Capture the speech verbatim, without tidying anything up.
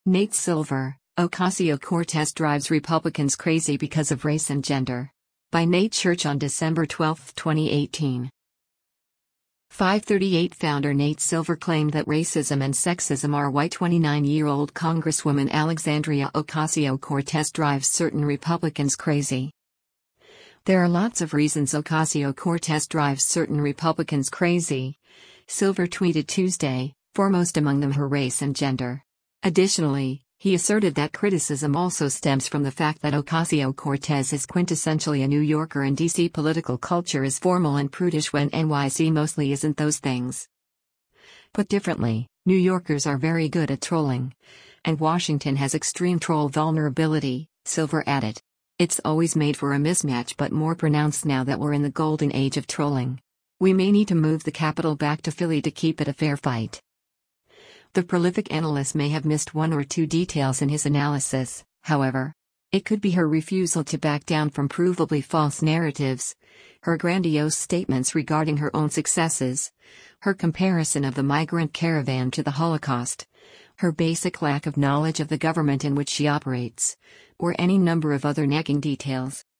Nate Silver, Ocasio-Cortez drives Republicans crazy because of race and gender. By Nate Church on December twelfth, twenty eighteen. five thirty-eight founder Nate Silver claimed that racism and sexism are white twenty-nine-year-old Congresswoman Alexandria Ocasio-Cortez drives certain Republicans crazy. There are lots of reasons Ocasio-Cortez drives certain Republicans crazy, Silver tweeted Tuesday, foremost among them her race and gender. Additionally, he asserted that criticism also stems from the fact that Ocasio-Cortez is quintessentially a New Yorker and D C political culture is formal and prudish when N Y C mostly isn't those things. Put differently, New Yorkers are very good at trolling. And Washington has extreme troll vulnerability, Silver added. It's always made for a mismatch but more pronounced now that we're in the golden age of trolling. We may need to move the capital back to Philly to keep it a fair fight. The prolific analyst may have missed one or two details in his analysis, however. It could be her refusal to back down from provably false narratives, her grandiose statements regarding her own successes, her comparison of the migrant caravan to the Holocaust, her basic lack of knowledge of the government in which she operates, or any number of other nagging details.